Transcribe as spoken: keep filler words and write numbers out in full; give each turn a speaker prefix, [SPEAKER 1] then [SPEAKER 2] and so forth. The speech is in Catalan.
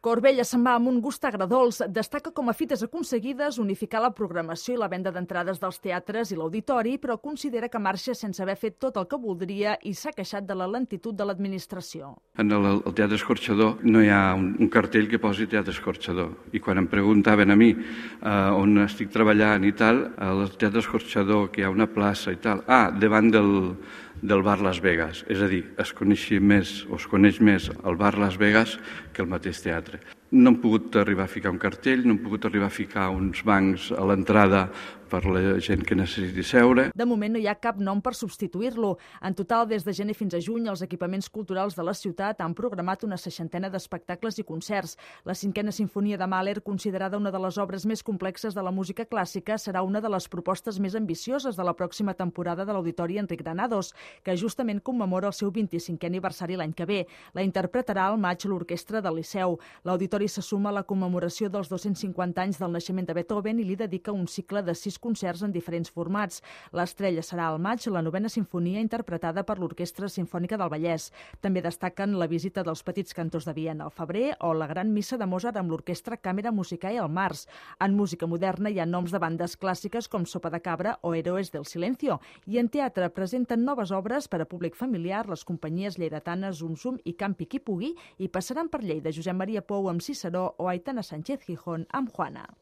[SPEAKER 1] Corbella se'n va amb un gust agredolç. Destaca com a fites aconseguides unificar la programació i la venda d'entrades dels teatres i l'auditori, però considera que marxa sense haver fet tot el que voldria i s'ha queixat de la lentitud de l'administració.
[SPEAKER 2] En el, el Teatre Escorxador no hi ha un, un cartell que posi Teatre Escorxador. I quan em preguntaven a mi eh, on estic treballant i tal, al Teatre Escorxador, que hi ha una plaça i tal, ah, davant del, del bar Las Vegas. És a dir, es coneixia més, o es coneix més el bar Las Vegas que el mateix teatre. No hem pogut arribar a ficar un cartell, no hem pogut arribar a ficar uns bancs a l'entrada per la gent que necessiti seure.
[SPEAKER 1] De moment no hi ha cap nom per substituir-lo. En total, des de gener fins a juny, els equipaments culturals de la ciutat han programat una seixantena d'espectacles i concerts. La cinquena sinfonia de Mahler, considerada una de les obres més complexes de la música clàssica, serà una de les propostes més ambicioses de la pròxima temporada de l'Auditori Enric Granados, que justament commemora el seu vint-i-cinquè aniversari l'any que ve. La interpretarà al maig l'Orquestra del Liceu. L'Auditori se suma a la commemoració dels dos-cents cinquanta anys del naixement de Beethoven i li dedica un cicle de sis concerts en diferents formats. L'estrella serà al maig la novena sinfonia interpretada per l'Orquestra Simfònica del Vallès. També destaquen la visita dels Petits Cantors de Viena al febrer o la Gran Missa de Mozart amb l'Orquestra Càmera Musicae al març. En música moderna hi ha noms de bandes clàssiques com Sopa de Cabra o Héroes del Silencio. I en teatre presenten noves obres per a públic familiar les companyies lleidatanes Zum Zum i Campi qui pugui i passaran per Lleida Josep Maria Pou amb Ciceró o Aitana Sánchez Gijón amb Juana.